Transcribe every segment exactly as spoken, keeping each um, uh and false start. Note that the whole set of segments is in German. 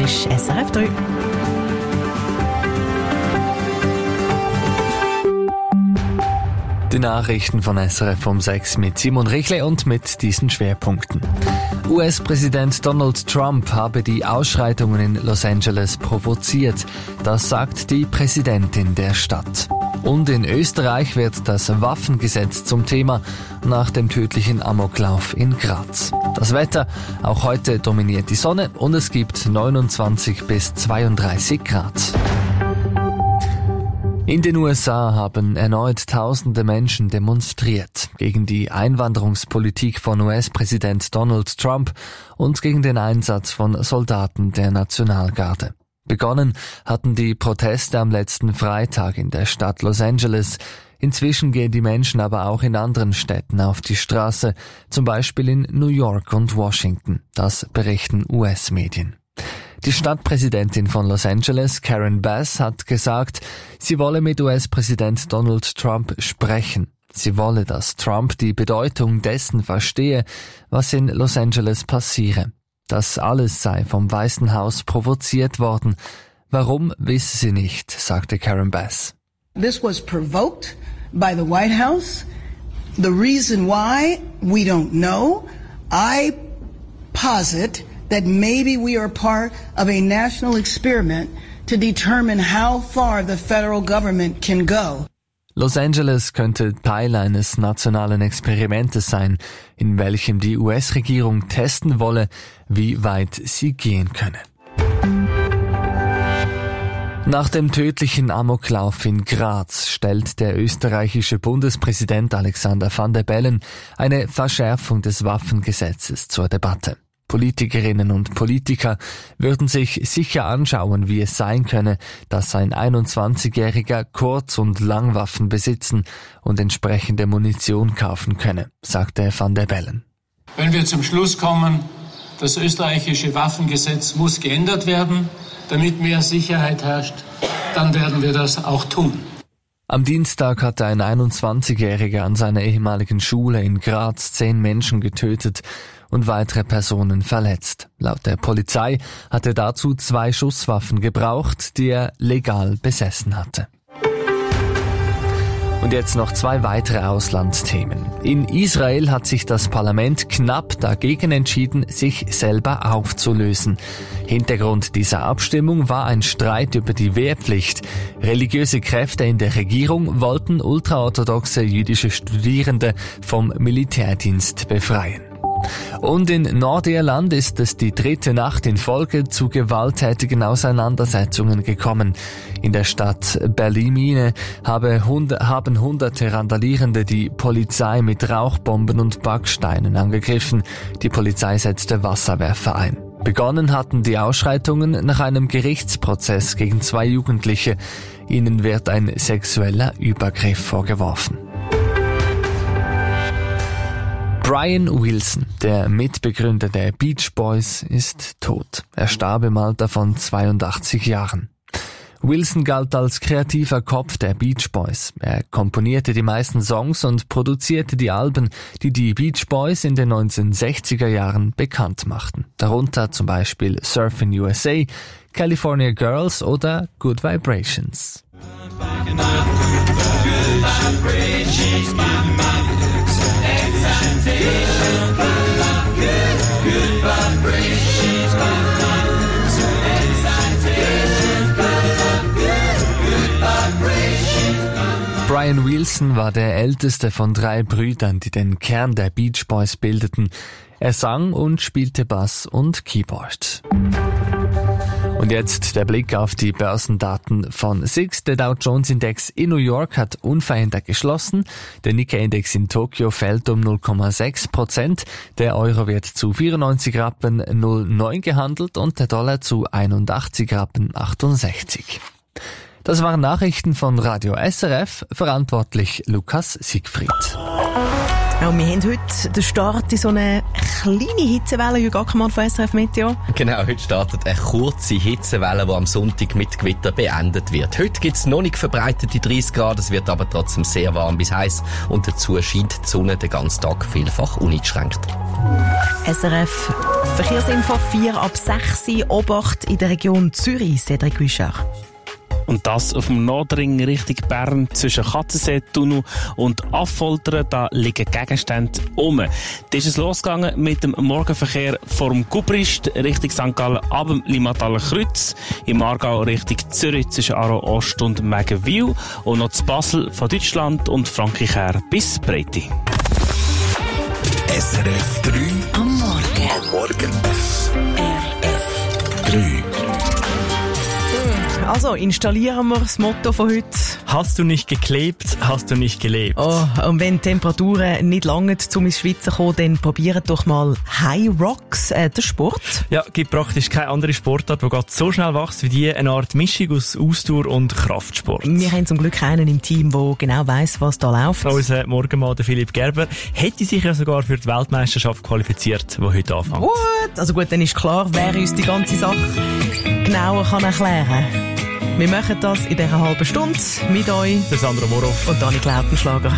ist S R F drei. Die Nachrichten von S R F um sechs mit Simon Richle und mit diesen Schwerpunkten. U S-Präsident Donald Trump habe die Ausschreitungen in Los Angeles provoziert. Das sagt die Präsidentin der Stadt. Und in Österreich wird das Waffengesetz zum Thema nach dem tödlichen Amoklauf in Graz. Das Wetter, auch heute dominiert die Sonne und es gibt neunundzwanzig bis zweiunddreißig Grad. In den U S A haben erneut tausende Menschen demonstriert gegen die Einwanderungspolitik von U S-Präsident Donald Trump und gegen den Einsatz von Soldaten der Nationalgarde. Begonnen hatten die Proteste am letzten Freitag in der Stadt Los Angeles. Inzwischen gehen die Menschen aber auch in anderen Städten auf die Straße, zum Beispiel in New York und Washington. Das berichten U S-Medien. Die Stadtpräsidentin von Los Angeles, Karen Bass, hat gesagt, sie wolle mit U S-Präsident Donald Trump sprechen. Sie wolle, dass Trump die Bedeutung dessen verstehe, was in Los Angeles passiere. Das alles sei vom Weißen Haus provoziert worden. Warum, wisse sie nicht, sagte Karen Bass. This was provoked by the White House. The reason why, we don't know. I posit that maybe we are part of a national experiment to determine how far the federal government can go. Los Angeles könnte Teil eines nationalen Experimentes sein, in welchem die U S-Regierung testen wolle, wie weit sie gehen könne. Nach dem tödlichen Amoklauf in Graz stellt der österreichische Bundespräsident Alexander Van der Bellen eine Verschärfung des Waffengesetzes zur Debatte. Politikerinnen und Politiker würden sich sicher anschauen, wie es sein könne, dass ein einundzwanzigjähriger Kurz- und Langwaffen besitzen und entsprechende Munition kaufen könne, sagte Van der Bellen. Wenn wir zum Schluss kommen, das österreichische Waffengesetz muss geändert werden, damit mehr Sicherheit herrscht, dann werden wir das auch tun. Am Dienstag hatte ein einundzwanzigjähriger an seiner ehemaligen Schule in Graz zehn Menschen getötet und weitere Personen verletzt. Laut der Polizei hat er dazu zwei Schusswaffen gebraucht, die er legal besessen hatte. Und jetzt noch zwei weitere Auslandsthemen. In Israel hat sich das Parlament knapp dagegen entschieden, sich selber aufzulösen. Hintergrund dieser Abstimmung war ein Streit über die Wehrpflicht. Religiöse Kräfte in der Regierung wollten ultraorthodoxe jüdische Studierende vom Militärdienst befreien. Und in Nordirland ist es die dritte Nacht in Folge zu gewalttätigen Auseinandersetzungen gekommen. In der Stadt Ballymena habe hund- haben hunderte Randalierende die Polizei mit Rauchbomben und Backsteinen angegriffen. Die Polizei setzte Wasserwerfer ein. Begonnen hatten die Ausschreitungen nach einem Gerichtsprozess gegen zwei Jugendliche. Ihnen wird ein sexueller Übergriff vorgeworfen. Brian Wilson, der Mitbegründer der Beach Boys, ist tot. Er starb im Alter von zweiundachtzig Jahren. Wilson galt als kreativer Kopf der Beach Boys. Er komponierte die meisten Songs und produzierte die Alben, die die Beach Boys in den neunzehnhundertsechziger Jahren bekannt machten. Darunter zum Beispiel Surfin' U S A, California Girls oder Good Vibrations. Brian Wilson war der älteste von drei Brüdern, die den Kern der Beach Boys bildeten. Er sang und spielte Bass und Keyboard. Und jetzt der Blick auf die Börsendaten von S I X. Der Dow Jones Index in New York hat unverändert geschlossen. Der Nikkei Index in Tokio fällt um null Komma sechs Prozent. Der Euro wird zu vierundneunzig Rappen null Komma neun gehandelt und der Dollar zu einundachtzig Rappen achtundsechzig. Das waren Nachrichten von Radio S R F, verantwortlich Lukas Siegfried. Ja, wir haben heute den Start in so eine kleine Hitzewelle, Jürg Ackermann von S R F Meteo. Genau, heute startet eine kurze Hitzewelle, die am Sonntag mit Gewitter beendet wird. Heute gibt es noch nicht verbreitete dreißig Grad, es wird aber trotzdem sehr warm bis heiß und dazu scheint die Sonne den ganzen Tag vielfach uneingeschränkt. S R F Verkehrsinfo vier ab sechs, Obacht in der Region Zürich, Cedric Guichard. Und das auf dem Nordring Richtung Bern zwischen Katzensee-Tunnel und Affoltern, da liegen Gegenstände um. Da ist es losgegangen mit dem Morgenverkehr vom Gubrist Richtung Sankt Gallen ab dem Limataler Kreuz, im Aargau Richtung Zürich zwischen Aarau Ost und Mägenwil und noch zu Basel von Deutschland und Frankreich her bis Breiti. S R F drei am Morgen. Am Morgen. S R F drei. Also, installieren wir das Motto von heute. Hast du nicht geklebt, hast du nicht gelebt. Oh, und wenn die Temperaturen nicht lange um ins Schwitzen kommen, dann probiert doch mal High Rocks, äh, den Sport. Ja, gibt praktisch keine andere Sportart, die gerade so schnell wächst wie die, eine Art Mischung aus Ausdauer und Kraftsport. Wir haben zum Glück einen im Team, der genau weiss, was da läuft. Unser Morgenmann, der Philipp Gerber, hätte sich ja sogar für die Weltmeisterschaft qualifiziert, die heute anfängt. Gut, also gut, dann ist klar, wer uns die ganze Sache genauer kann erklären kann. Wir machen das in dieser halben Stunde mit euch. Der Sandra Moroff und Dani Klautenschlager.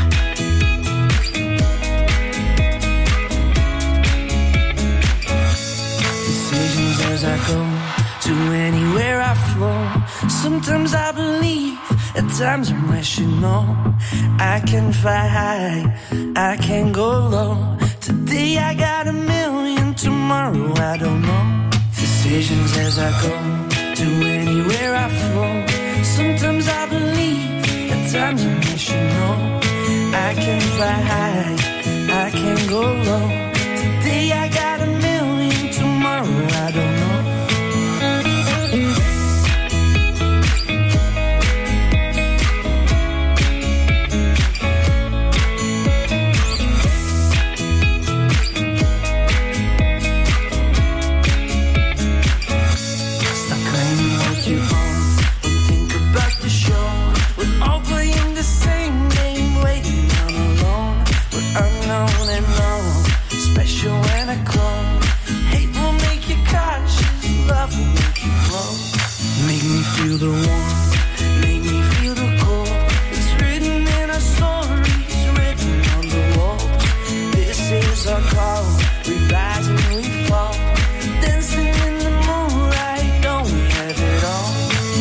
Decisions as I go to anywhere I flow. Sometimes I believe, at times I'm rational. I can fly high, I can go low. Today I got a million, tomorrow I don't know. Decisions as I go to anywhere I flow. Sometimes I believe, at times I'm rational. I can fly high, I can go low. Today I got a million, tomorrow I don't know. Feel the warmth, make me feel the cold. It's written in our stories, written on the walls. This is our call, we rise and we fall. Dancing in the moonlight, don't we have it all?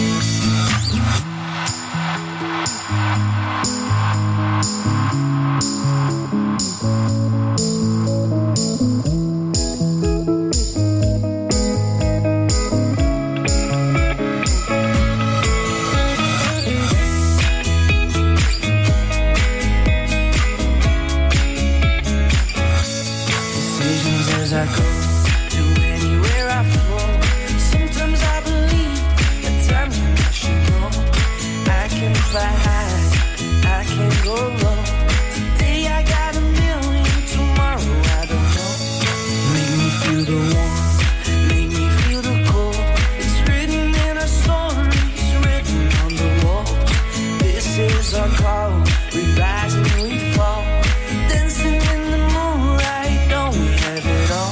I go to anywhere I flow. Sometimes I believe, at times I'm rational. I can fly high, I can go low. Today I got a million, tomorrow I don't know. Make me feel the warmth, make me feel the cold. It's written in our stories, written on the walls. This is our call, we rise and we fall. Dancing in the moonlight, don't we have it all?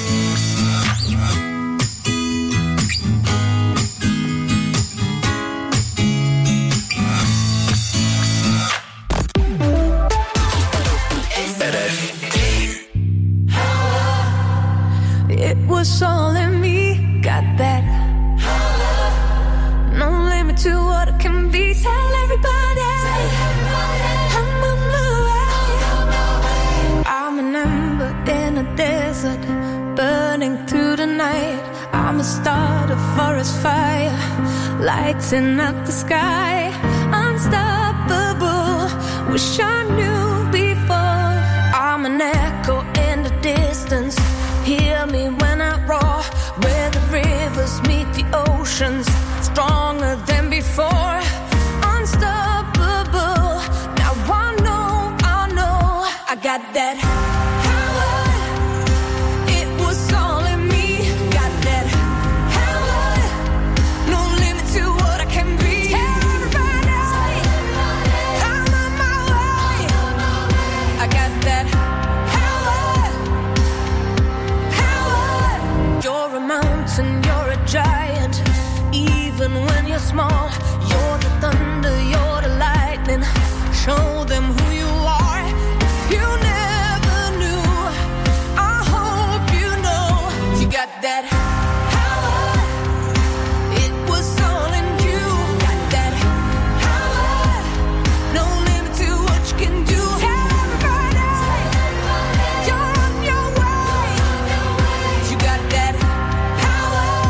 It was all in me, got that. No limit to what it can be. Tell everybody, I'm on the way. I'm an ember in a desert, burning through the night. I'm a start, a forest fire, lighting up the sky. Unstoppable, wish I knew before. I'm an echo in the distance, hear me when I roar. Where the rivers meet the oceans, stronger than before. Unstoppable, now I know, I know, I got that power. It was all in me, got that power. No limit to what I can be. Tell everybody, I'm on my way. even when you're small. You're the thunder, you're the lightning. Show them who you are. If you never knew, I hope you know. You got that power. It was all in you. Got that power. No limit to what you can do. Tell everybody you're on your way. You got that power.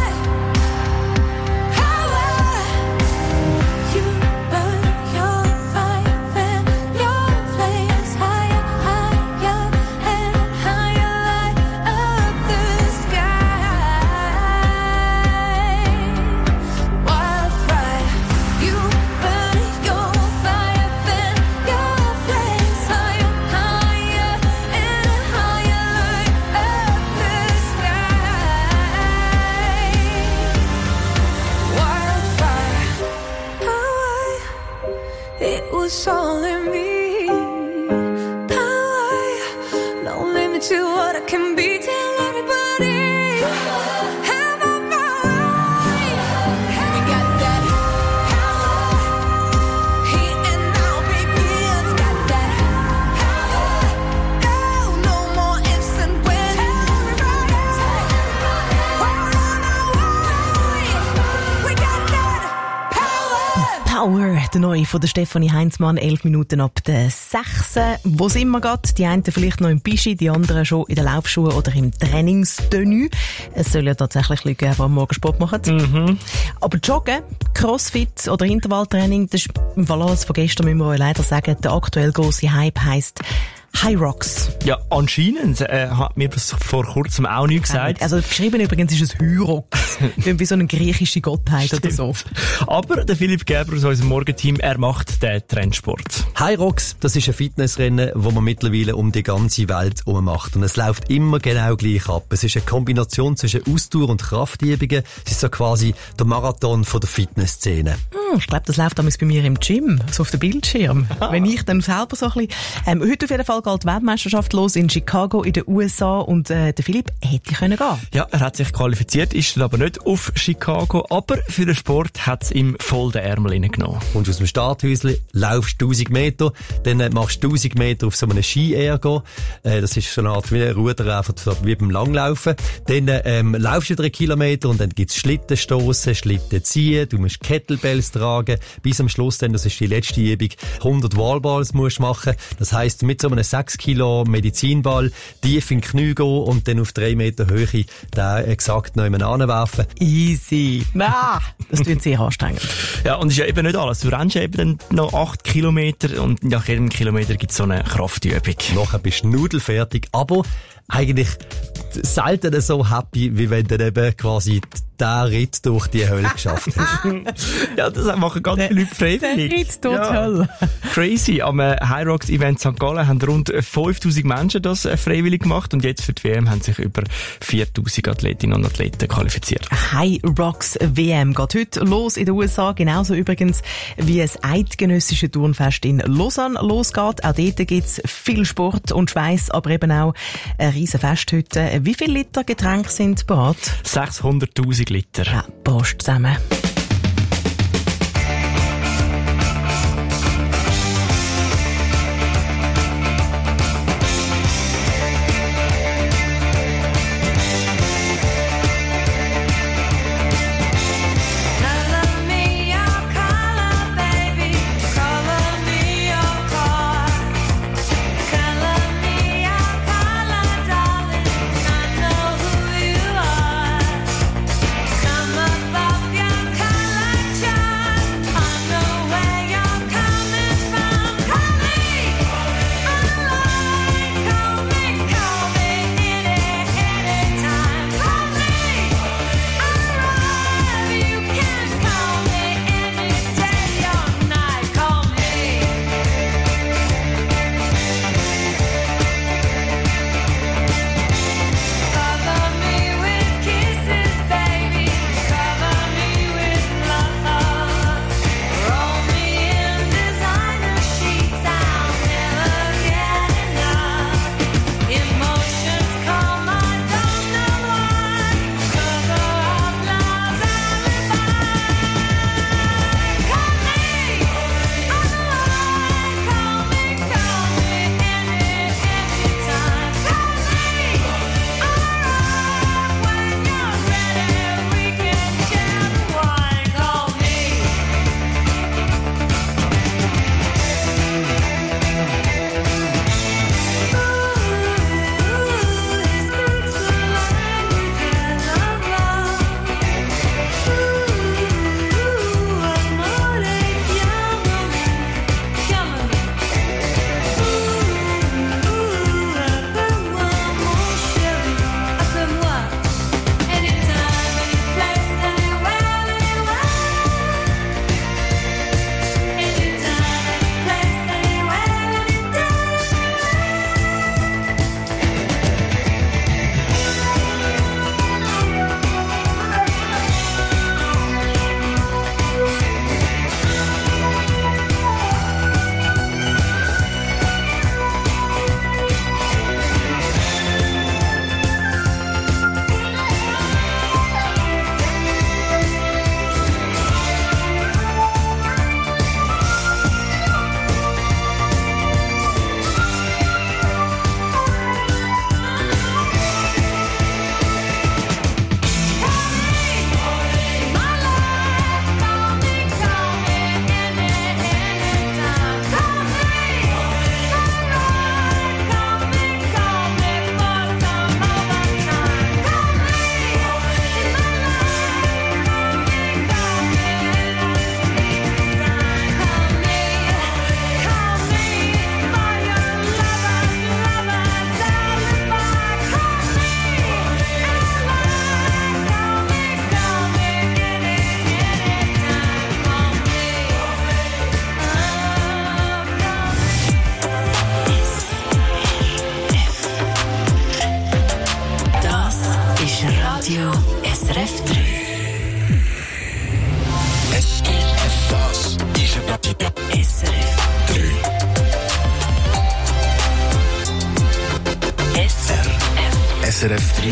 Power. You burn your fire and your flames higher, higher and higher, light up the sky. Wildfire. You burn your fire and your flames higher, higher and higher, light up the sky. Wildfire. Power. It was all in me. Power. No limit to what I can be. Tell everybody. Have a mind. We got that power. Here and now begins. Got that power. Oh, no more ifs and buts. Tell everybody. We're on our way. We got that power. Power, der neue von der Stefanie Heinzmann, elf Minuten ab der sechs. Wo sind wir gerade? Die einen vielleicht noch im Pischi, die anderen schon in den Laufschuhen oder im Trainingstenue. Es soll ja tatsächlich Leute geben, die am Morgen Sport machen. Mhm. Aber Joggen, Crossfit oder Intervalltraining, das ist im Fall alles von gestern, müssen wir euch leider sagen. Der aktuell grosse Hype heisst Hyrox. Ja, anscheinend äh, hat mir das vor kurzem auch nicht gesagt. Also geschrieben übrigens ist es Hyrox. Wie so eine griechische Gottheit oder so. Aber der Philipp Gerber aus unserem Morgenteam, er macht den Trendsport. Hyrox, das ist ein Fitnessrennen, das man mittlerweile um die ganze Welt herum macht. Und es läuft immer genau gleich ab. Es ist eine Kombination zwischen Ausdauer und Kraftübungen. Es ist so quasi der Marathon von der Fitnessszene. Hm, ich glaube, das läuft damals bei mir im Gym, so auf dem Bildschirm. Wenn ich dann selber so ein bisschen... Ähm, heute auf jeden Fall geht die Weltmeisterschaft los in Chicago in den U S A und äh, der Philipp hätte können gehen. Ja, er hat sich qualifiziert, ist dann aber nicht auf Chicago, aber für den Sport hat es ihm voll den Ärmel reingenommen. Und aus dem Starthäuschen laufst tausend Meter, dann äh, machst du tausend Meter auf so einem Ski-Ergo. Äh, das ist so eine Art wie ein Ruder, einfach wie beim Langlaufen. Dann ähm, laufst du drei Kilometer und dann gibt's Schlittenstossen, Schlitten ziehen, du musst Kettlebells tragen, bis am Schluss dann, das ist die letzte Übung, hundert Wallballs musst du machen. Das heisst, mit so einem sechs Kilo Medizinball tief in die Knie gehen und dann auf drei Meter Höhe den exakt noch jemanden anwerfen. Easy. Ah, das klingt sehr anstrengend. Ja, und ist ja eben nicht alles. Du rennst eben dann noch acht Kilometer und nach jedem Kilometer gibt es so eine Kraftübung. Nachher bist du nudelfertig, aber eigentlich selten so happy, wie wenn du eben quasi den Ritt durch die Hölle geschafft hast. Ja, das machen ganz viele Leute freiwillig. Der Ritt durch die Hölle. Crazy. Am Hyrox-Event Sankt Gallen haben rund fünftausend Menschen das freiwillig gemacht und jetzt für die W M haben sich über viertausend Athletinnen und Athleten qualifiziert. Hyrox W M geht heute los in den U S A, genauso übrigens wie das eidgenössische Turnfest in Lausanne losgeht. Auch dort gibt's viel Sport und Schweiss, aber eben auch ein riesen Fest heute. Wie viele Liter Getränke sind bereit? sechshunderttausend Liter. Ja, Prost zusammen. Come above your drei.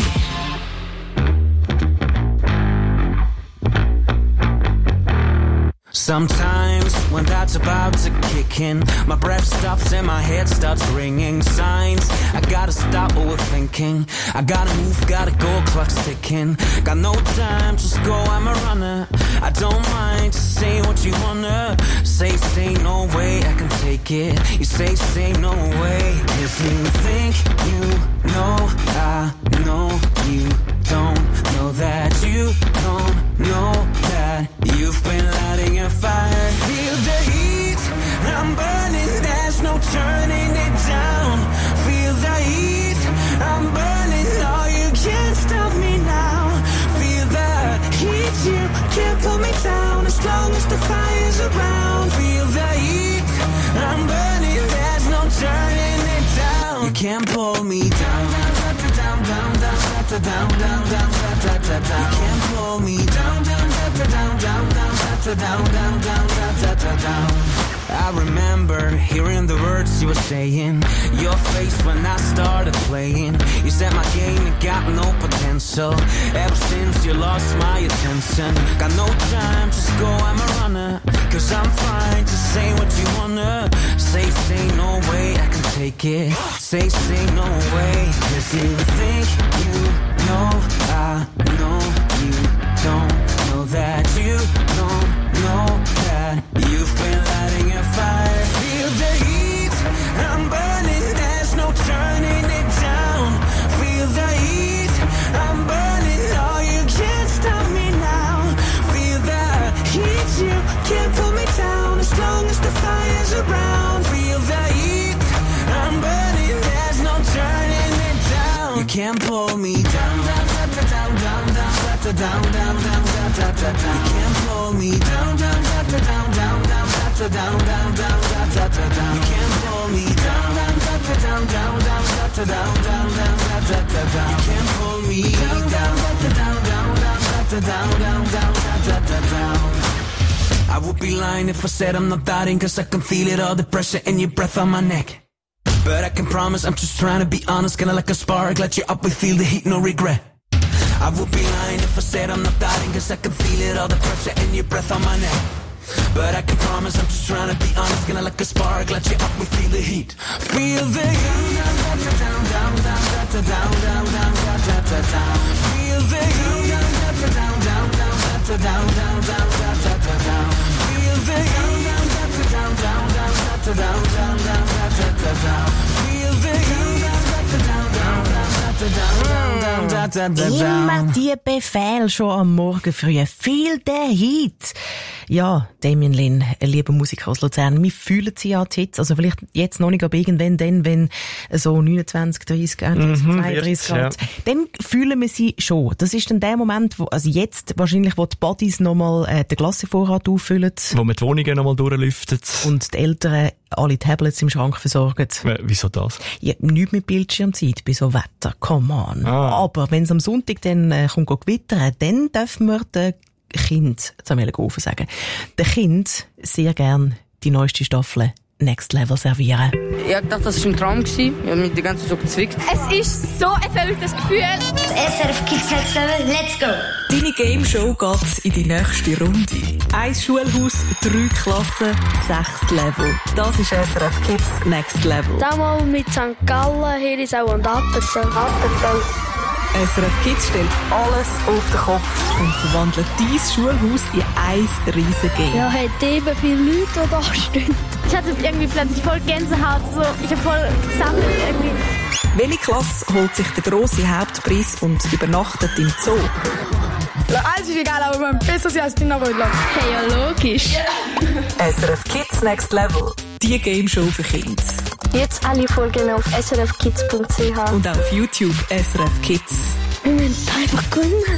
Sometimes when that's about to kick in, my breath stops and my head starts ringing. Signs, I gotta stop overthinking. I gotta move, gotta go, clock's ticking. Got no time, just go, I'm a runner. I don't mind, just say what you wanna. Say, say, no way, I can take it. You say, say, no way. If you think you know, I know you don't know that. You don't know that. You've been lighting a fire. Feel the heat, I'm burning, there's no turning it down. Feel the heat, I'm burning, no, you can't stop me now. Feel the heat, you can't pull me down as long as the fire's around. Feel the heat, I'm burning, there's no turning it down. You can't pull me down, down, down, down, down, down, down, down, down, down, down. You can't pull me down, down, down, down, down, down, down, down, down, down, down. I remember hearing the words you were saying, your face when I started playing. You said my game ain't got no potential. Ever since you lost my attention, got no time, just go, I'm a runner. Cause I'm fine, just say what you wanna. Say, say, no way, I can take it. Say, say, no way. Cause you think you know, I know you don't know that. You don't know that. You've been lighting a fire. Feel the heat, I'm burning, there's no turning it down. Feel the heat, I'm burning, oh, you can't stop me now. Feel the heat, you can't pull me down as long as the fire's around. Feel the heat, I'm burning, there's no turning it down. You can't pull me down, down, down, down, down, down, down, down, down, down, down. You can't pull me down, down, down, down, down, down, down, down, down, down, down, down. You can't pull me down, down, down, down, down, down, down, down, down, down, down. You can't pull me down, down, down, down, down, down, down, down, down. I would be lying if I said I'm not doubting, cause I can feel it, all the pressure in your breath on my neck. But I can promise I'm just trying to be honest, kinda like a spark, light you up, we feel the heat, no regret. I would be lying if I said I'm not doubting, cause I can feel it, all the pressure in your breath on my neck. But I can promise I'm just trying to be honest, kinda like a spark, light you up, we feel the heat. Feel the heat, down, down, down, down, down, down, down, down, down, down. Feel the heat, down, down, down, down, down, down, down, down, down. Feel the heat, down, down, down, down, down, down, down, down, down. Feel the heat, down, down, down, down, down, down, down. Immer die Befehle schon am Morgen früh. Feel the heat. Ja, Damien Lin, ein lieber Musiker aus Luzern. Wir fühlen sie ja die Hits. Also vielleicht jetzt noch nicht, aber irgendwann dann, wenn so neunundzwanzig, dreißig, einunddreißig, mhm, zweiunddreißig Grad, ja. dann fühlen wir sie schon. Das ist dann der Moment, wo, also jetzt wahrscheinlich, wo die Bodies nochmal äh, den Glassevorrat auffüllen. Wo man die Wohnungen nochmal durchlüften. Und die Eltern alle Tablets im Schrank versorgen. Äh, wieso das? Ja, nichts mit Bildschirmzeit bei so Wetter. Come on. Ah. Aber wenn es am Sonntag dann äh, kommt gewittern, dann dürfen wir den Kind, jetzt will ich sagen, den Kind sehr gern die neueste Staffel Next Level servieren. Ich dachte, das war ein Traum. Ich habe mich die ganze Zeit so gezwickt. Es ist so ein verrücktes Gefühl. S R F Kids Next Level, let's go! Deine Game Show geht in die nächste Runde. Ein Schulhaus, drei Klassen, sechs Level. Das ist S R F Kids Next Level. Damals mit Sankt Gallen, Herisau und Appenzell. Appenzell. S R F Kids stellt alles auf den Kopf und verwandelt dein Schulhaus in ein riesen Game. Ja, hat eben viele Leute, die da stehen. Ich hatte irgendwie plötzlich voll Gänsehaut, so. Ich habe voll gesammelt irgendwie. Welche Klasse holt sich den grossen Hauptpreis und übernachtet im Zoo? Alles ist egal, aber man besser sein als die Nachrödler. Hey, ja logisch. S R F Kids Next Level. Die Game Show für Kinder. Jetzt alle Folgen auf s r f kids punkt c h. Und auf YouTube S R F Kids. Wir müssen einfach gewinnen.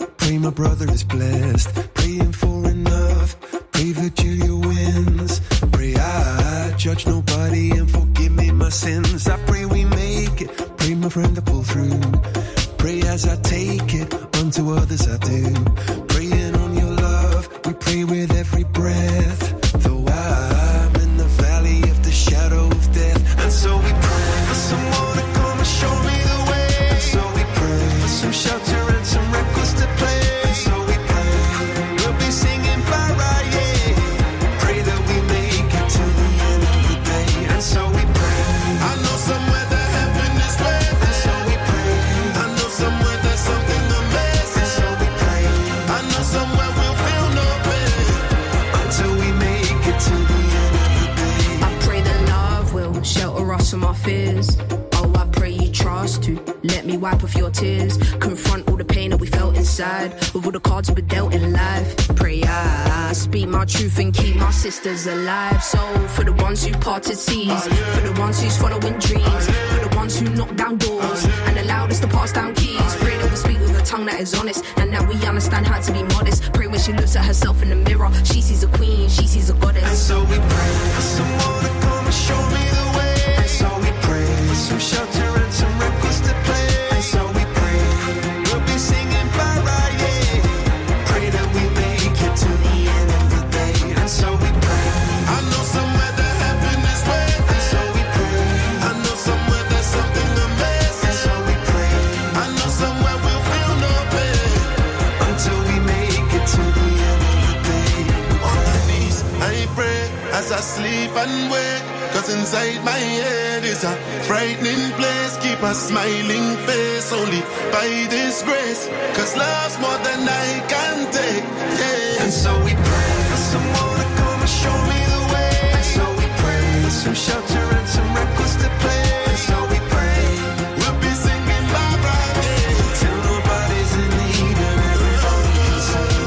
Pray my brother is blessed. Praying for enough. Pray Virgilia wins. Pray I judge nobody and forgive me my sins. I pray we make it. Pray my friend to pull through. Pray as I take it. Unto others I do. Praying on your love. We pray with every breath. Though I'm in the valley of the shadow of death. And so we pray for someone to come and show me the way. And so we pray for some shelter and some records to play. And so we pray we'll be singing Bara, yeah. Pray that we make it to the end of the day. And so we pray. I know somewhere that heaven is where. And so we pray. I know somewhere there's something amazing. And so we pray. I know somewhere we'll feel no pain until we make it to the end of the day. I pray that love will shelter us from our fears. Oh, I pray you trust to let me wipe off your tears. Confront all the pain that we felt inside with all the cards we were dealt in life. Pray I speak my truth and keep my sisters alive. So for the ones who parted seas, for the ones who's following dreams, for the ones who knock down doors and allowed us to pass down keys. Pray that we speak with a tongue that is honest and that we understand how to be modest. Pray when she looks at herself in the mirror, she sees a queen, she sees a goddess. And so we pray for someone to come and show me the way. And so we pray for some shelter and some records to play. And so we pray we'll be singing Bara, yeah. Pray that we make it to the end of the day. And so we pray. I know somewhere that heaven is where. And so we pray. I know somewhere there's something amazing. And so we pray. I know somewhere we'll feel no pain until we make it to the end of the day. On my knees, I pray as I sleep and wake. Cause inside my head is a frightening place. Keep a smiling face only by this grace. Cause love's more than I can take, yeah. And so we pray for someone to come and show me the way. And so we pray for some shelter and some records to play. And so we pray we'll be singing Bara, yeah. Till nobody's in need and everybody can sing.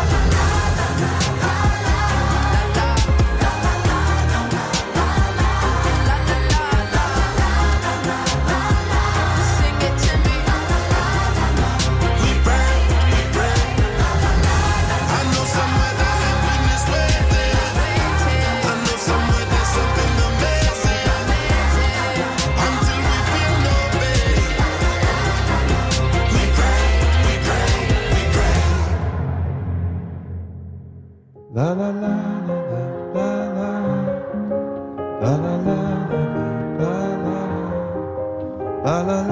La la la la la la la la la la la la la la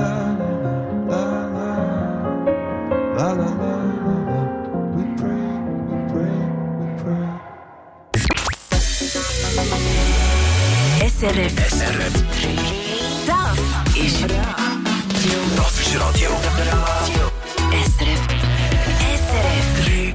la la la. We pray, we pray, we pray. S R F. S R F. Das ist Radio. Das ist Radio. S R F. S R F drei.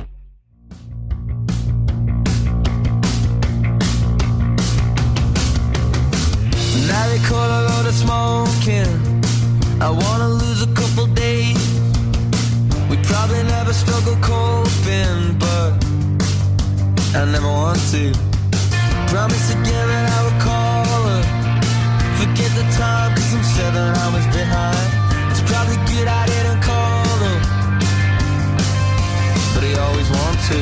Now they call a lot of smoking. I wanna lose a couple days. We probably never struggle coping, but I never want to. Promise again that I would call her. Forget the time cause I'm seven hours behind. It's probably good I didn't call her, but I always want to.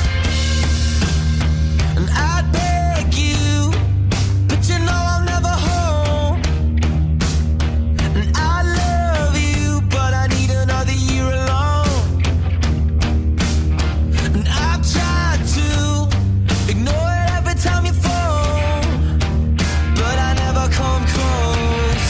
And I beg you, but you know I'm never home. And I love you, but I need another year alone. And I've tried to ignore it every time you phone, but I never come close.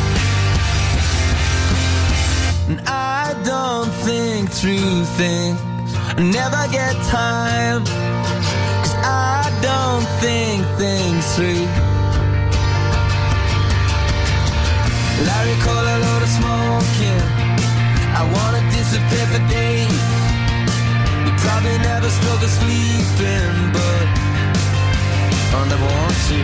And I don't think through things, I never get time. I don't think things through. Larry call a load of smoking. I wanna disappear for days. We probably never struggle sleeping, but I never want to.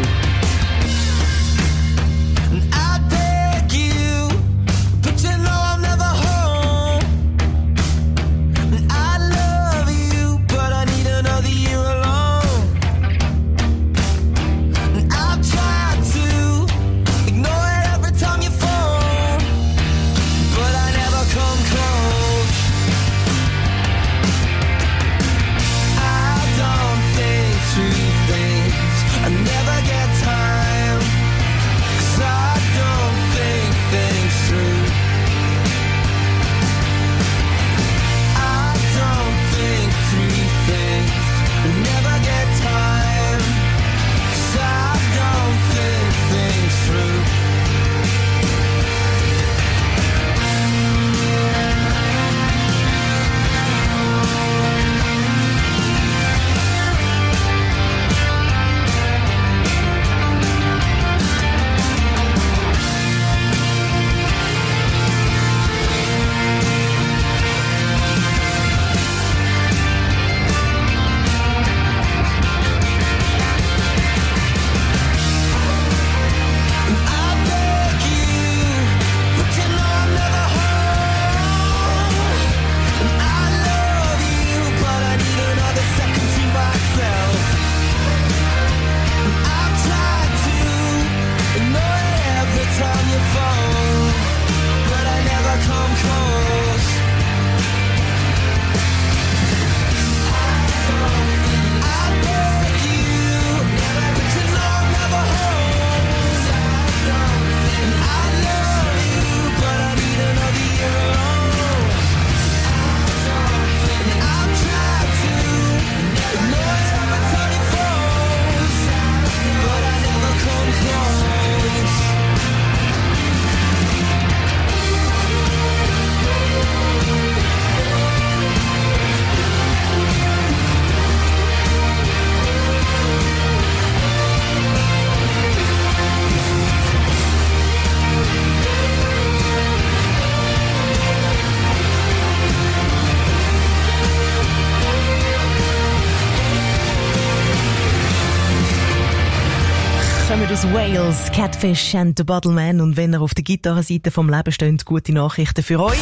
And I beg you, but you know I'm never home. And I love you, but I need another year alone. kommen aus Wales, Catfish and the Bottleman. Und wenn ihr auf der Gitarrenseite vom Leben steht, gute Nachrichten für euch.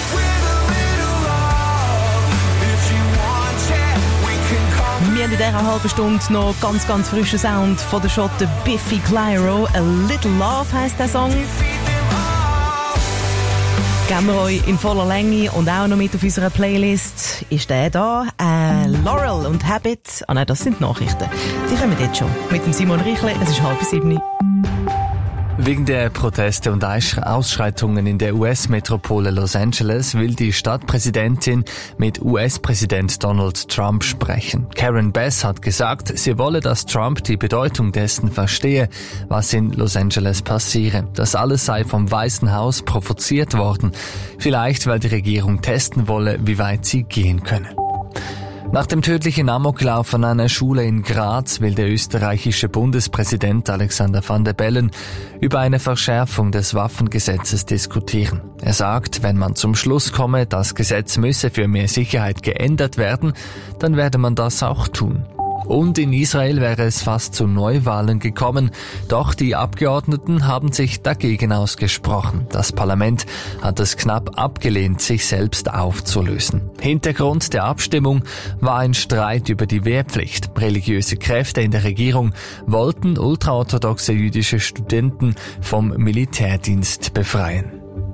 Wir haben in dieser halben Stunde noch ganz, ganz frischen Sound von der Schotte Biffy Clyro. A Little Love heisst der Song. Geben wir euch in voller Länge und auch noch mit auf unserer Playlist ist der da. Äh, Laurel und Habit. Ah nein, das sind Nachrichten. Die kommen jetzt schon. Mit dem Simon Richle. Es ist halb sieben. Wegen der Proteste und Ausschreitungen in der U S-Metropole Los Angeles will die Stadtpräsidentin mit U S-Präsident Donald Trump sprechen. Karen Bass hat gesagt, sie wolle, dass Trump die Bedeutung dessen verstehe, was in Los Angeles passiere. Das alles sei vom Weißen Haus provoziert worden. Vielleicht, weil die Regierung testen wolle, wie weit sie gehen könne. Nach dem tödlichen Amoklauf an einer Schule in Graz will der österreichische Bundespräsident Alexander Van der Bellen über eine Verschärfung des Waffengesetzes diskutieren. Er sagt, wenn man zum Schluss komme, das Gesetz müsse für mehr Sicherheit geändert werden, dann werde man das auch tun. Und in Israel wäre es fast zu Neuwahlen gekommen, doch die Abgeordneten haben sich dagegen ausgesprochen. Das Parlament hat es knapp abgelehnt, sich selbst aufzulösen. Hintergrund der Abstimmung war ein Streit über die Wehrpflicht. Religiöse Kräfte in der Regierung wollten ultraorthodoxe jüdische Studenten vom Militärdienst befreien.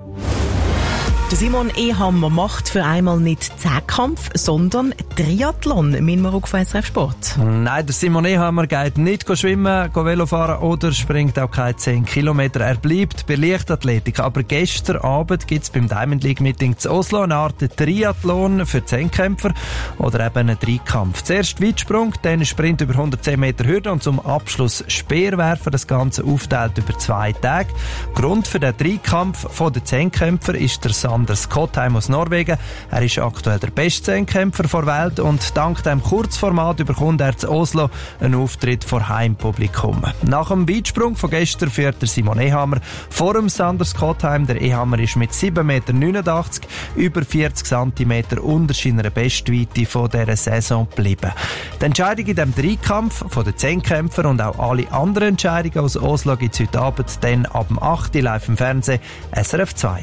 Der Simon Ehammer macht für einmal nicht Zehnkampf, sondern Triathlon. Mein Marok von S R F Sport. Nein, der Simon Ehammer geht nicht schwimmen, Velofahren oder springt auch keine zehn Kilometer. Er bleibt bei Leichtathletik. Aber gestern Abend gibt es beim Diamond League Meeting zu Oslo eine Art Triathlon für Zehnkämpfer oder eben einen Dreikampf. Zuerst Weitsprung, dann Sprint über hundertzehn Meter Hürde und zum Abschluss Speerwerfen. Das Ganze aufteilt über zwei Tage. Grund für den Dreikampf der Zehnkämpfer ist der Anders Kotheim aus Norwegen. Er ist aktuell der beste Zehnkämpfer der Welt und dank dem Kurzformat bekommt er zu Oslo einen Auftritt vor Heimpublikum. Nach dem Weitsprung von gestern führt der Simon Ehammer vor dem Sanders Kotheim. Der Ehammer ist mit sieben Komma neunundachtzig Meter über vierzig Zentimeter unter seiner Bestweite von dieser Saison geblieben. Die Entscheidung in diesem Dreikampf von den Zehnkämpfern und auch alle anderen Entscheidungen aus Oslo gibt es heute Abend dann ab dem acht Uhr live im Fernsehen S R F zwei.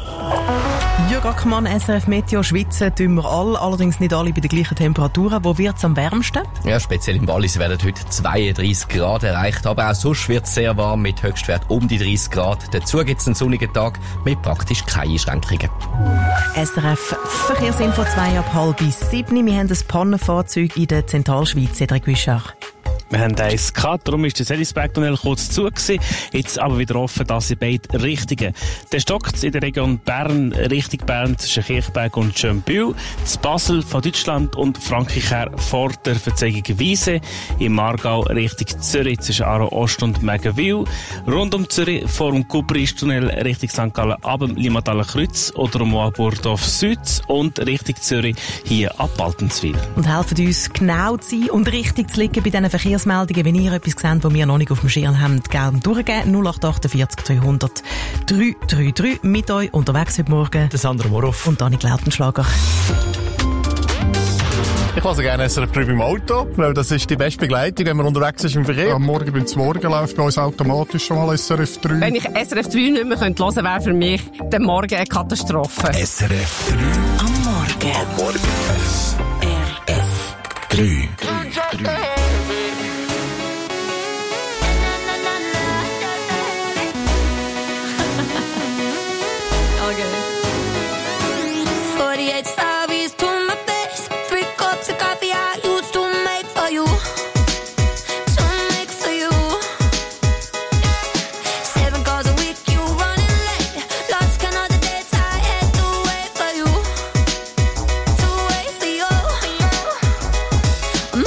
Jürg Ackermann, S R F Meteo, schwitzen tun wir alle, allerdings nicht alle bei den gleichen Temperaturen. Wo wird es am wärmsten? Ja, speziell im Wallis werden heute zweiunddreissig Grad erreicht, aber auch sonst wird es sehr warm mit Höchstwert um die dreißig Grad. Dazu gibt es einen sonnigen Tag mit praktisch keinen Einschränkungen. S R F Verkehrsinfo zwei ab halb sieben. Wir haben ein Pannenfahrzeug in der Zentralschweiz, Cedric Wischach. Wir haben eins gehabt, darum ist der Selisberg-Tunnel kurz zu gewesen. Jetzt aber wieder offen, dass sie beide Richtungen. Der stockt in der Region Bern, Richtung Bern zwischen Kirchberg und Schönbühl. Zu Basel von Deutschland und Frankreich her vor der Verzeigung Wiese. Im Aargau Richtung Zürich zwischen Aarau Ost und Megenwil. Rund um Zürich vor dem Kupristunnel Richtung Sankt Gallen ab dem Limataler Kreuz oder um Moaburdorf Süd und Richtung Zürich hier ab Baltenswil. Und helfen uns genau zu sein und richtig zu liegen bei diesen Verkehrsmeldungen. Wenn ihr etwas seht, das wir noch nicht auf dem Schirm haben, gerne durchgeben. null acht achtundvierzig dreihundert drei drei drei. Mit euch unterwegs heute Morgen. Der Sandra Moroff. Und Dani Lautenschlager. Ich lasse gerne S R F drei beim Auto, weil das ist die beste Begleitung, wenn man unterwegs ist im Verkehr. Am Morgen beim Morgen läuft bei uns automatisch schon mal S R F drei. Wenn ich S R F drei nicht mehr hören könnte, wäre für mich der Morgen eine Katastrophe. S R F drei am Morgen. Am Morgen. S R F drei. forty-eight stories to my face. Three cups of coffee I used to make for you. To make for you. Seven calls a week, you running late. Lost count of the dates I had to wait for you. To wait for you.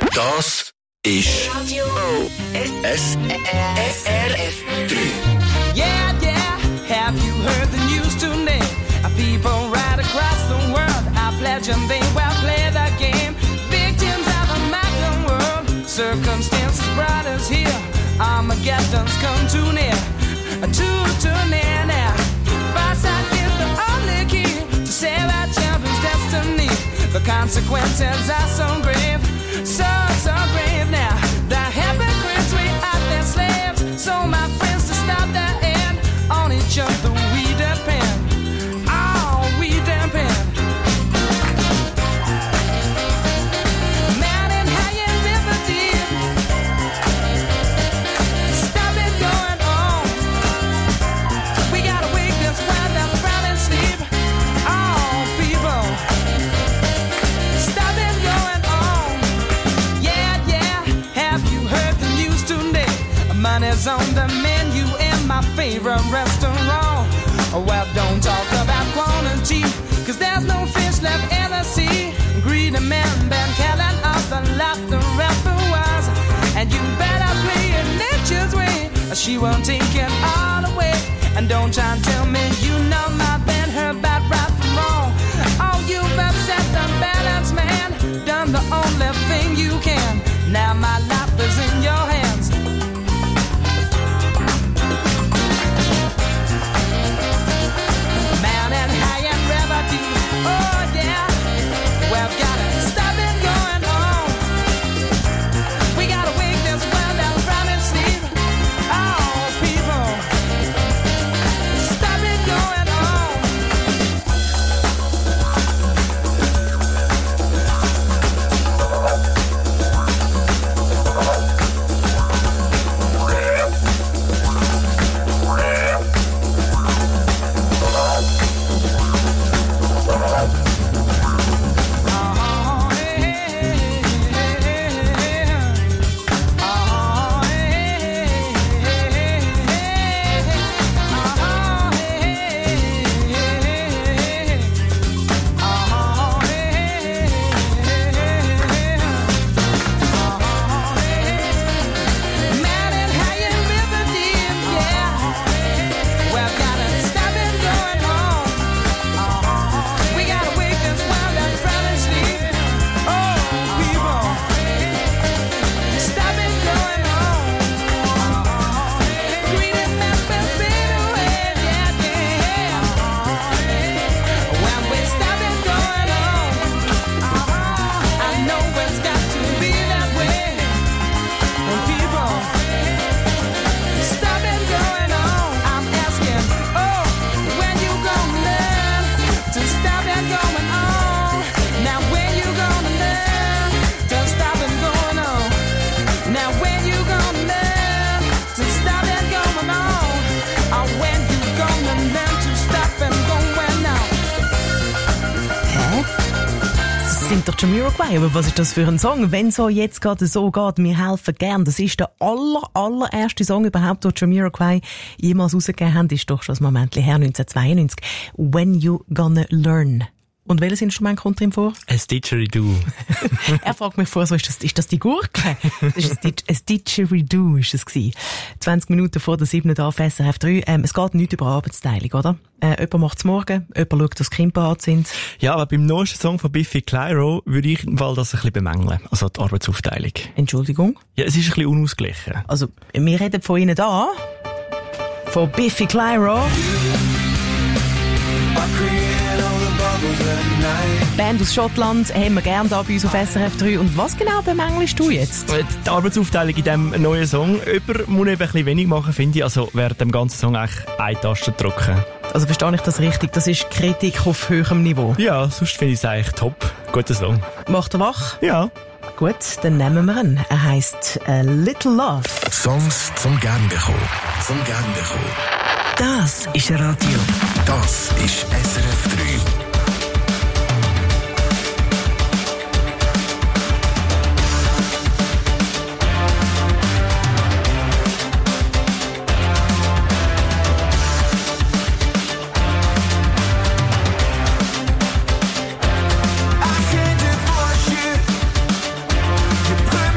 Das ist Radio S R F drei. Yeah, yeah, have you heard the news today? People right across the world I pledge and they will play the game. Victims of a modern world. Circumstances brought us here. Armageddon's come too near. Too, too near now. Foresight is the only key to save our children's destiny. The consequences are so grave. So, so grave now. The hypocrites, we are their slaves. So my friends, to stop their end, on each other we depend. Oh, we depend. Mountain high and river deep. Stop it going on. We gotta wake this world up from its sleep. Oh, people. Stop it going on. Yeah, yeah. Have you heard the news today? Money's on the menu in my favorite restaurant. Well, don't talk about quantity, cause there's no fish left in the sea. Greedy men been killing off the laughter of the was. And you better play it nature's way, or she won't take it all away. And don't try and tell me you know my band, her bad right from wrong. Oh, you've upset the balance, man. Done the only thing you can. Now my life is in your hands. Mountain high and river deep. Oh yeah, we've gotta stop it going on. We gotta wake this world up from its sleep. Oh people, stop it going on. Sind doch Jamiroquai, aber was ist das für ein Song? Wenn so jetzt gerade so geht, wir helfen gern. Das ist der aller, allererste Song überhaupt, den Jamiroquai jemals rausgegeben haben. Ist doch schon ein Moment her, neunzehnhundertzweiundneunzig. When You Gonna Learn. Und welches Instrument kommt drin vor? Ein Didgeridoo. Er fragt mich vor, so ist das, ist das die Gurke? Das ist ein, Didge, ein Didgeridoo ist es gewesen. zwanzig Minuten vor der siebten da auf S R F drei. Ähm, es geht nicht über Arbeitsteilung, oder? Äh, jemand macht's morgen, jemand schaut, dass die Kinder parat sind. Ja, aber beim neuesten Song von Biffy Clyro würde ich im Fall das ein bisschen bemängeln. Also die Arbeitsaufteilung. Entschuldigung? Ja, es ist ein bisschen unausgeglichen. Also, wir reden von Ihnen da. Von Biffy Clyro. Band aus Schottland haben wir gerne da bei uns auf S R F drei. Und was genau bemängelst du jetzt? Die Arbeitsaufteilung in diesem neuen Song. Jemand muss eben ein bisschen wenig machen, finde ich. Also während dem ganzen Song eigentlich eine Taste drücken. Also verstehe ich das richtig? Das ist Kritik auf höherem Niveau? Ja, sonst finde ich es eigentlich top. Guter Song. Macht er wach? Ja. Gut, dann nehmen wir ihn. Er heisst A Little Love. Songs zum gern bekommen. Zum gern bekommen. Das ist Radio. Das ist S R F drei. I can't divorce you. You put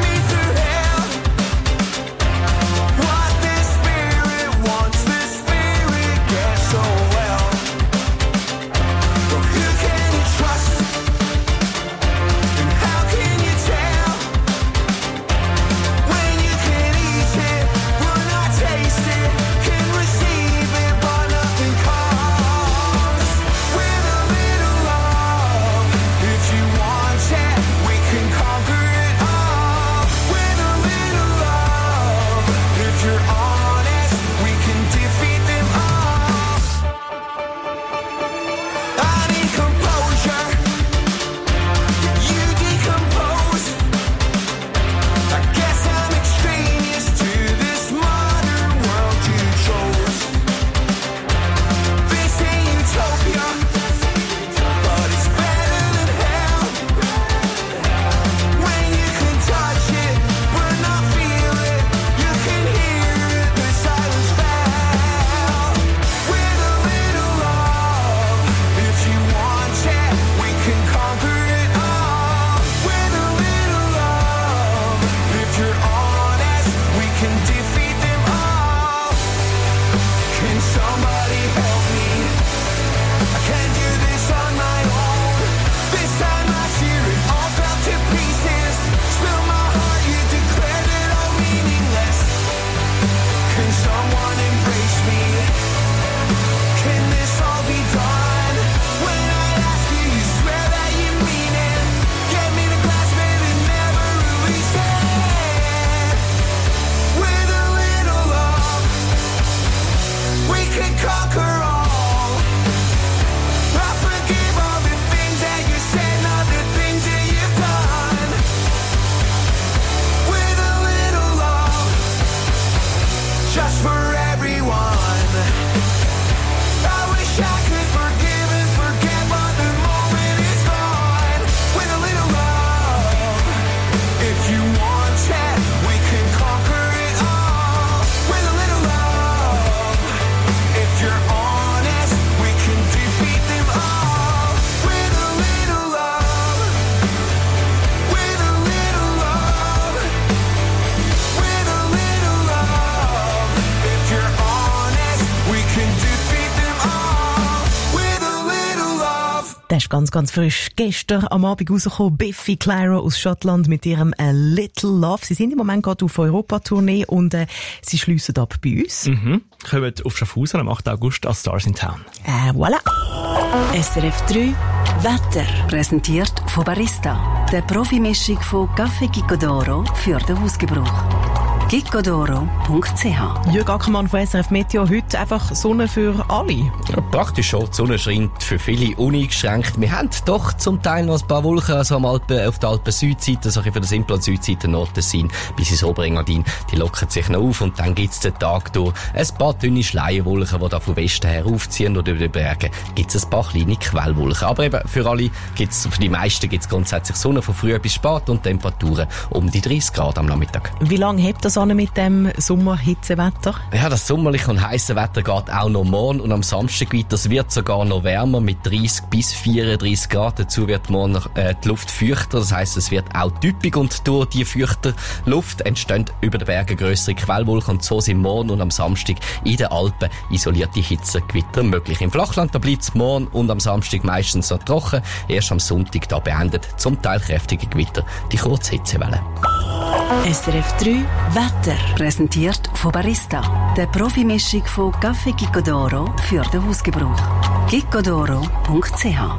ist ganz, ganz frisch. Gestern am Abend rausgekommen, Biffy Clyro aus Schottland mit ihrem A Little Love. Sie sind im Moment gerade auf Europa-Tournee und äh, sie schliessen ab bei uns. Mhm. Kommen auf Schaffhausen am achten August als Stars in Town. Äh, voilà. S R F drei Wetter. Präsentiert von Barista. Der Profimischung von Café Gicodoro für den Hausgebrauch. gicodoro punkt c h. Jürg Ackermann von S R F Meteo. Heute einfach Sonne für alle. Ja, praktisch schon. Die Sonne scheint für viele uneingeschränkt. Wir haben doch zum Teil noch ein paar Wolken also am Alpen, auf der Alpen-Südseite, so ein bisschen von der Simpler Südseite Nordtessin bis ins Oberengadin. Die lockern sich noch auf und dann gibt's den Tag durch ein paar dünne Schleierwolken, die da von Westen her aufziehen und über die Berge gibt's ein paar kleine Quellwolken. Aber eben für alle gibt's, für die meisten gibt's grundsätzlich Sonne von früh bis spät und Temperaturen um die dreißig Grad am Nachmittag. Wie lange hebt das an mit dem Sommerhitzewetter? Ja, das sommerliche und heisse Wetter geht auch noch morgen und am Samstag weiter. Es wird sogar noch wärmer mit dreißig bis vierunddreißig Grad. Dazu wird morgen äh, die Luft feuchter. Das heisst, es wird auch typisch und durch die feuchte Luft entstehen über den Bergen grössere Quellwolken und so sind morgen und am Samstag in den Alpen isolierte Hitzegewitter möglich. Im Flachland da bleibt es morgen und am Samstag meistens noch trocken. Erst am Sonntag da beendet zum Teil kräftige Gewitter die Kurzhitzewelle. S R F drei Wetter. Präsentiert von Barista. Der Profimischung von Café Gicodoro für den Hausgebrauch. gicodoro punkt c h.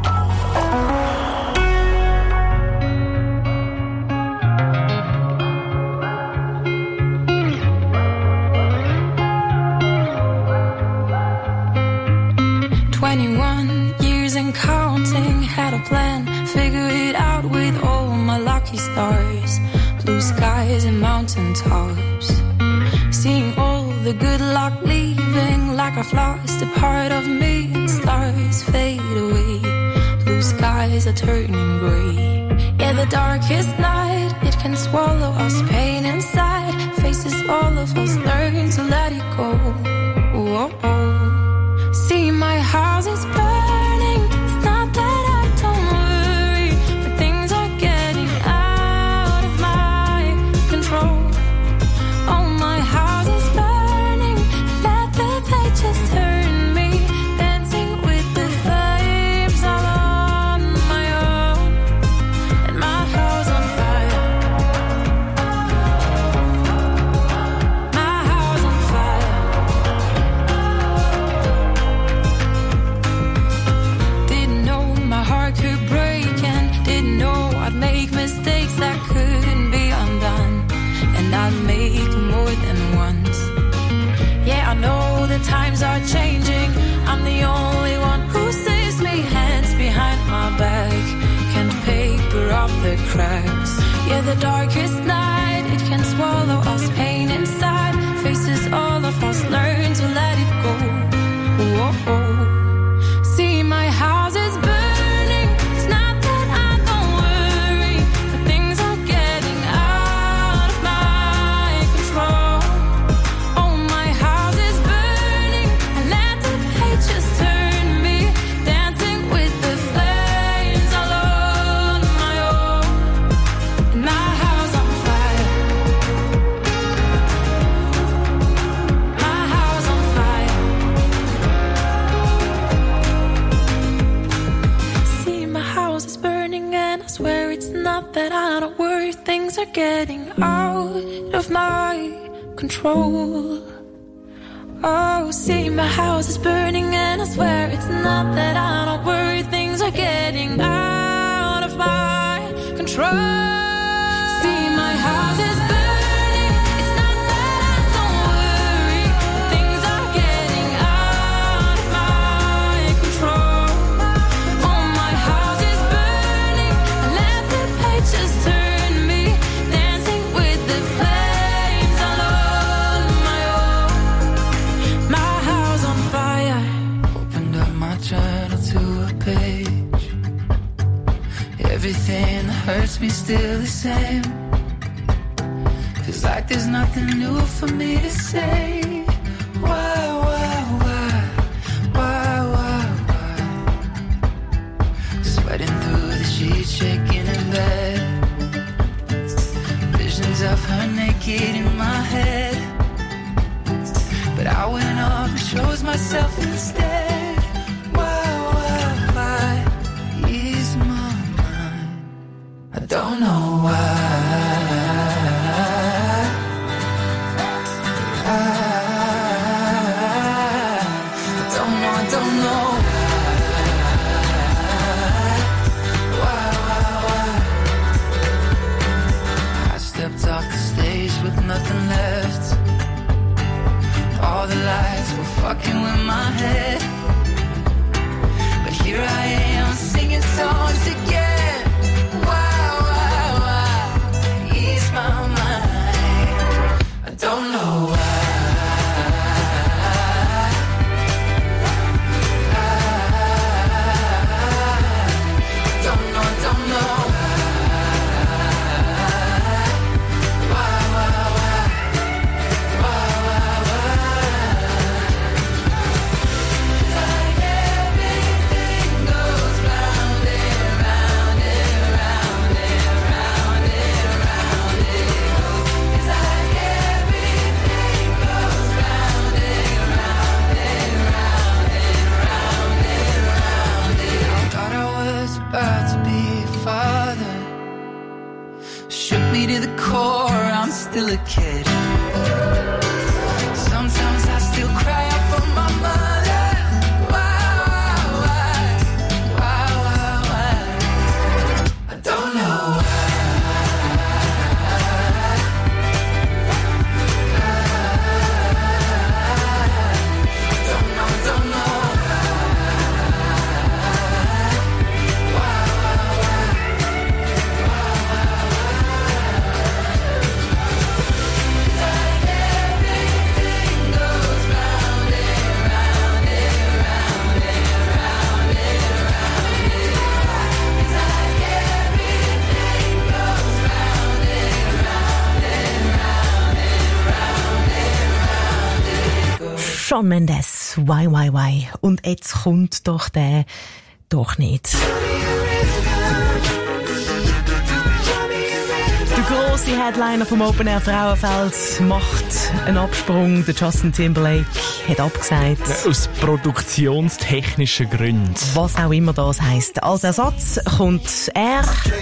twenty-one years and counting, had a plan, figure it out with all my lucky stars. Blue skies and mountain tops, seeing all the good luck leaving like I've lost a part of me. Stars fade away, blue skies are turning grey. Yeah, the darkest night, it can swallow us, pain inside. Faces all of us learn to let it go. Oh, oh. See, my house is burning. It's not that I don't worry, but things are getting out of my control. Oh, my house is burning. Let the pages turn me, dancing with the flames all on my own. And my house on fire. My house on fire. Didn't know my heart could break and didn't know I'd make mistakes that couldn't be undone. And I'd make more than once. Yeah, I know the times are changing. I'm the only one who sees me. Hands behind my back, can't paper up the cracks. Yeah, the darkest night, it can swallow us, pain inside. Faces all of us learn to let it go. Oh, oh. See, my house is burning. It's not that I don't worry, but things are getting out of my control. Oh, my house is burning. I let the pages turn me, dancing with the flames all on my own. And my house on fire. My house on fire. See, my house is burning and I swear it's not that I don't worry. Things are getting out of my control. Oh, see, my house is burning and I swear it's not that I don't worry. Things are getting out of my control. See, my house is burning. It's not that I don't worry. Things are getting out of my control. Oh, my house is burning. Let the pages turn me, dancing with the flames all on my own. My house on fire. Opened up my journal to a page. Everything that hurts me still the same. Feels like there's nothing new for me to say. Why, why, why, why, why, why? Sweating through the sheets, shaking in bed. Visions of her naked in my head. But I went off and chose myself instead. Why, why, why? don't know why. I don't know, I don't know why, why, why. I stepped off the stage with nothing left. All the lights were fucking with my head. But here I am singing songs again. Why, why, why? Ease my mind. I don't know why. Still a kid. Sometimes I still cry out for my mother. Why, why, why, why, why? I don't know why. I don't know, I don't know why, why, Shawn Mendes, why, why, why. Und jetzt kommt doch der doch nicht. Der grosse Headliner vom Open Air Frauenfeld macht einen Absprung. Der Justin Timberlake hat abgesagt. Aus produktionstechnischen Gründen. Was auch immer das heisst. Als Ersatz kommt er.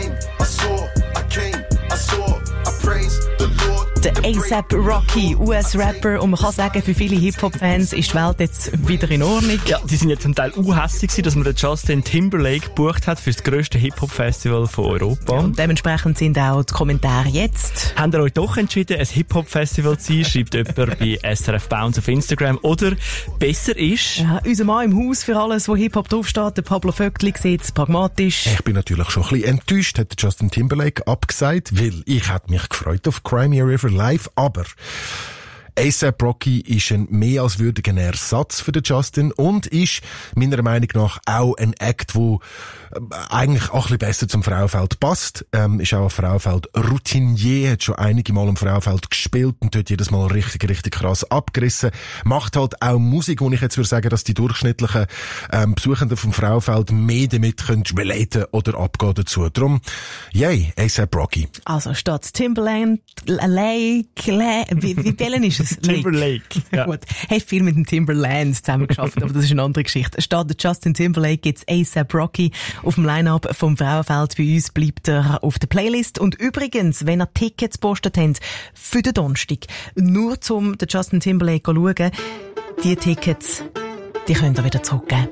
Der A$AP Rocky, U S-Rapper, und man kann sagen, für viele Hip-Hop-Fans ist die Welt jetzt wieder in Ordnung. Ja, die sind jetzt zum Teil unhässig gewesen, dass man den Justin Timberlake gebucht hat für das grösste Hip-Hop-Festival von Europa. Ja, und dementsprechend sind auch die Kommentare jetzt. Habt ihr euch doch entschieden, ein Hip-Hop-Festival zu sein? Schreibt jemand bei S R F Bounce auf Instagram. Oder besser ist... Ja, unser Mann im Haus für alles, wo Hip-Hop draufsteht, der Pablo Vögtli, sieht es pragmatisch. Ich bin natürlich schon ein bisschen enttäuscht, hat Justin Timberlake abgesagt, weil ich hätte mich gefreut auf Crimea River live, aber A$AP Rocky ist ein mehr als würdiger Ersatz für den Justin und ist meiner Meinung nach auch ein Act, wo eigentlich auch ein bisschen besser zum Frauenfeld passt. Ähm, ist auch ein Frauenfeld Routinier, hat schon einige Mal im Frauenfeld gespielt und dort jedes Mal richtig, richtig krass abgerissen. Macht halt auch Musik, wo ich jetzt würde sagen, dass die durchschnittlichen ähm, Besuchenden vom Frauenfeld mehr damit können relaten oder abgehen dazu. Drum, yay, A$AP Rocky. Also statt Timberlake, Lake, Lake, wie, wie bellen ist es? Timberlake. Ja. Gut. Hat viel mit dem Timberland zusammen geschafft, aber das ist eine andere Geschichte. Statt Justin Timberlake gibt's A$AP Rocky. Auf dem Line-Up vom Frauenfeld bei uns bleibt er auf der Playlist. Und übrigens, wenn ihr Tickets postet habt für den Donnerstag, nur zum den Justin Timberlake zu schauen, die Tickets, die könnt ihr wieder zurückgeben.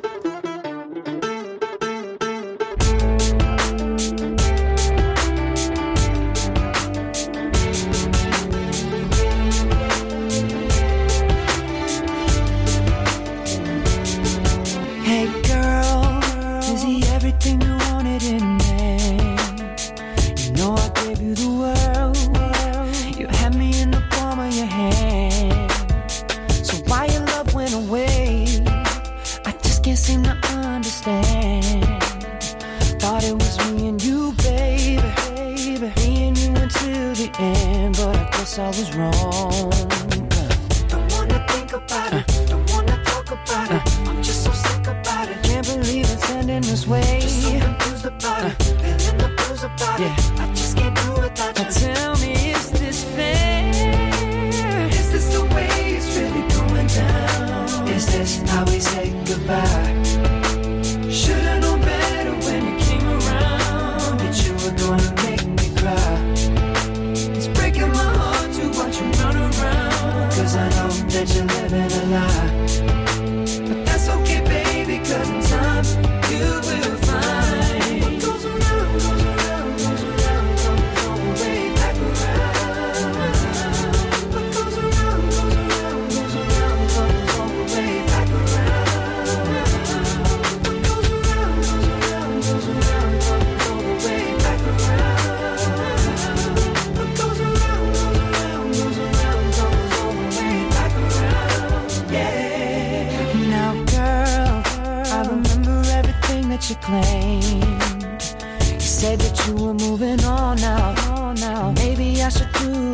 I was wrong. Don't wanna think about it, don't wanna talk about it. I'm just so sick about it. Can't believe it's ending this way. Just so confused about it, feeling the blues about it. I just can't do without you. Tell me, is this fair? Is this the way it's really going down? Is this how we say goodbye? Should've known better when you came around that you were gonna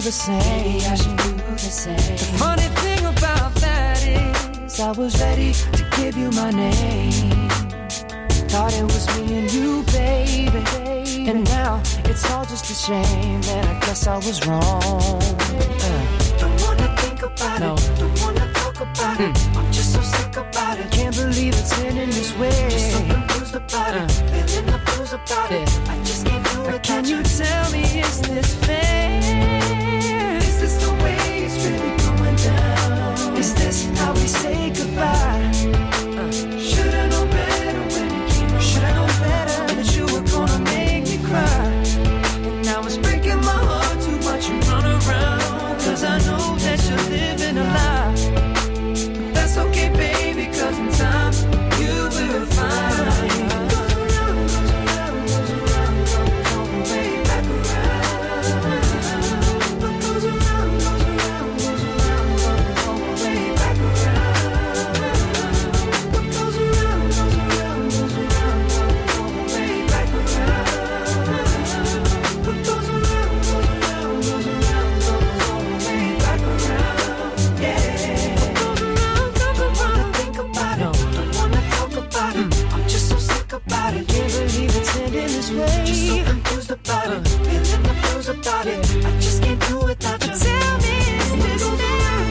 the same. Maybe I should do the same. The funny thing about that is I was ready to give you my name. Thought it was me and you, baby. And now it's all just a shame that I guess I was wrong. Uh. Don't wanna think about no. it. Don't wanna talk about mm. it. I'm just so sick about it. Can't believe it's ending this way. Just so confused about uh. it. Feeling the blues about yeah. it. I just can't do it. Can you tell me, is this fair? Is this the way it's really going down? Is this how we say goodbye? Uh. Should've known better when it came around. Should've known better that you were gonna make me cry. And now it's breaking my heart to watch you run around. Cause I know that you're living a lie. But that's okay, baby, cause in time you will find. Just so confused about it, feeling the blues about it. I just can't do it without you. Tell me, is this fair?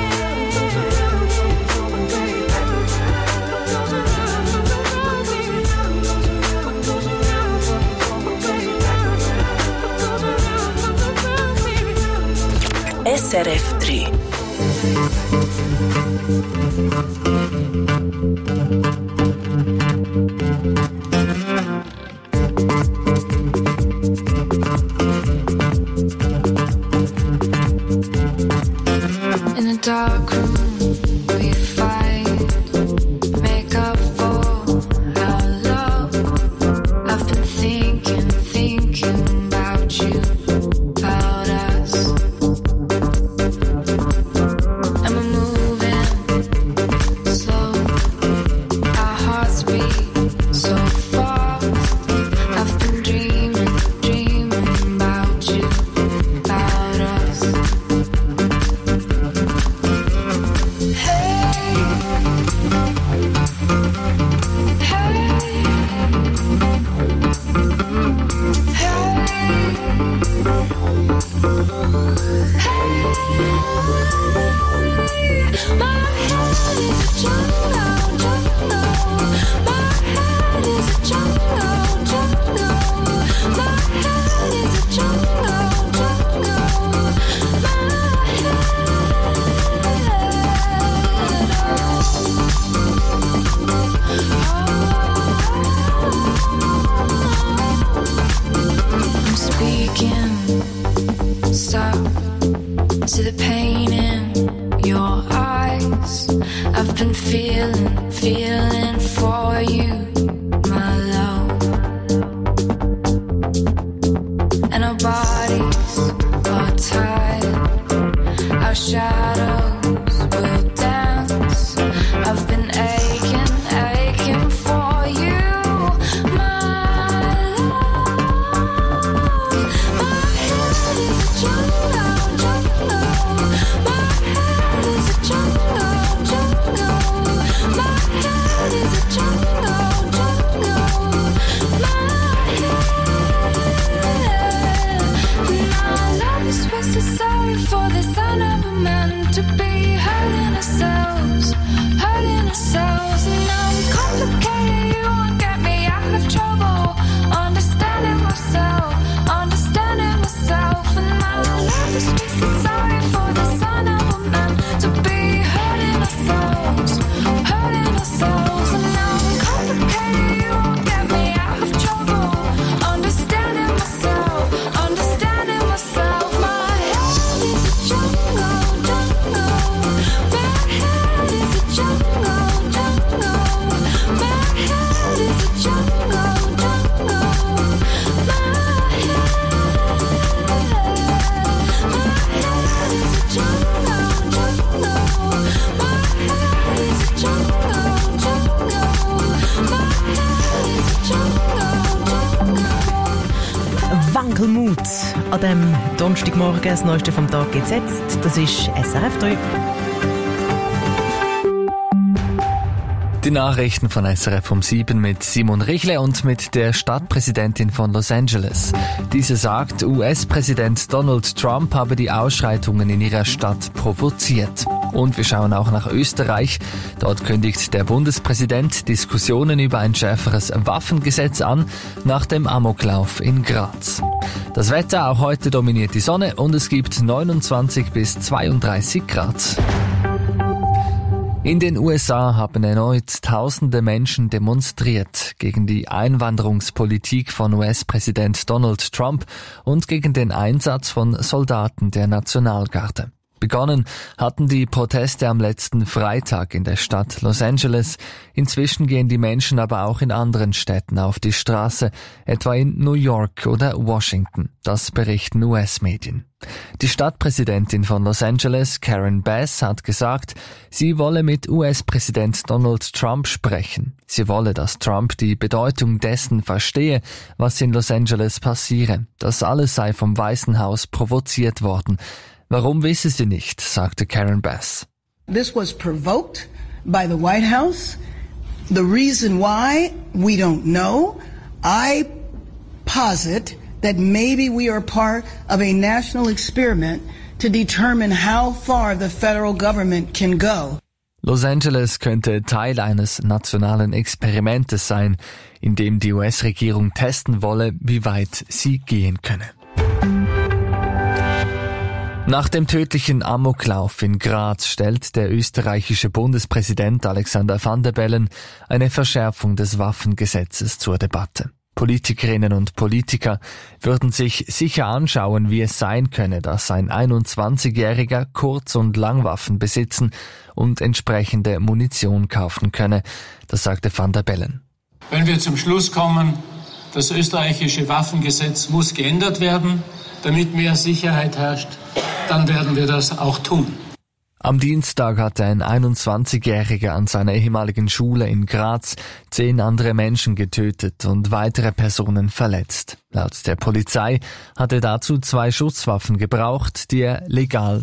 S R F drei. In a dark room, we fight, make up for our love. I've been thinking, thinking about you, about us. And we're moving slow, our hearts beat so fast. I've been dreaming, dreaming about you, about us. I'm speaking soft to the pain in your eyes. I've been feeling, feeling for you, my love. And our bodies are tied, our shadows will dance. I've been aching, aching for you, my love. My head is a jungle, jungle. My head is a jungle, jungle. My head is a jungle, jungle. My head. And our love is wasted, sorry for this. I never meant to be hurting ourselves, hurting ourselves. And now I'm complicated, you won't get me out of trouble. Understanding myself, understanding myself. And my love is wasted, sorry for this. I never meant to be hurting ourselves, hurting ourselves. And now I'm complicated, you won't get me out of trouble. Understanding myself, understanding myself. My head is a jungle, jungle. My head is a jungle, jungle. dem Donnerstagmorgen. Das Neueste vom Tag geht's jetzt. Das ist S R F drei. Die Nachrichten von S R F um sieben mit Simon Richle und mit der Stadtpräsidentin von Los Angeles. Diese sagt, U S-Präsident Donald Trump habe die Ausschreitungen in ihrer Stadt provoziert. Und wir schauen auch nach Österreich. Dort kündigt der Bundespräsident Diskussionen über ein schärferes Waffengesetz an, nach dem Amoklauf in Graz. Das Wetter, auch heute dominiert die Sonne und es gibt neunundzwanzig bis zweiunddreißig Grad. In den U S A haben erneut tausende Menschen demonstriert gegen die Einwanderungspolitik von U S-Präsident Donald Trump und gegen den Einsatz von Soldaten der Nationalgarde. Begonnen hatten die Proteste am letzten Freitag in der Stadt Los Angeles. Inzwischen gehen die Menschen aber auch in anderen Städten auf die Straße, etwa in New York oder Washington. Das berichten U S-Medien. Die Stadtpräsidentin von Los Angeles, Karen Bass, hat gesagt, sie wolle mit U S-Präsident Donald Trump sprechen. Sie wolle, dass Trump die Bedeutung dessen verstehe, was in Los Angeles passiere. Das alles sei vom Weißen Haus provoziert worden. Warum wisse sie nicht, sagte Karen Bass. This was provoked by the White House. The reason why, we don't know. I posit that maybe we are part of a national experiment to determine how far the federal government can go. Los Angeles könnte Teil eines nationalen Experimentes sein, in dem die U S-Regierung testen wolle, wie weit sie gehen könne. Nach dem tödlichen Amoklauf in Graz stellt der österreichische Bundespräsident Alexander Van der Bellen eine Verschärfung des Waffengesetzes zur Debatte. Politikerinnen und Politiker würden sich sicher anschauen, wie es sein könne, dass ein einundzwanzigjähriger Kurz- und Langwaffen besitzen und entsprechende Munition kaufen könne. Das sagte Van der Bellen. Wenn wir zum Schluss kommen, das österreichische Waffengesetz muss geändert werden, damit mehr Sicherheit herrscht, dann werden wir das auch tun. Am Dienstag hatte ein einundzwanzigjähriger an seiner ehemaligen Schule in Graz zehn andere Menschen getötet und weitere Personen verletzt. Laut der Polizei hat er dazu zwei Schusswaffen gebraucht, die er legal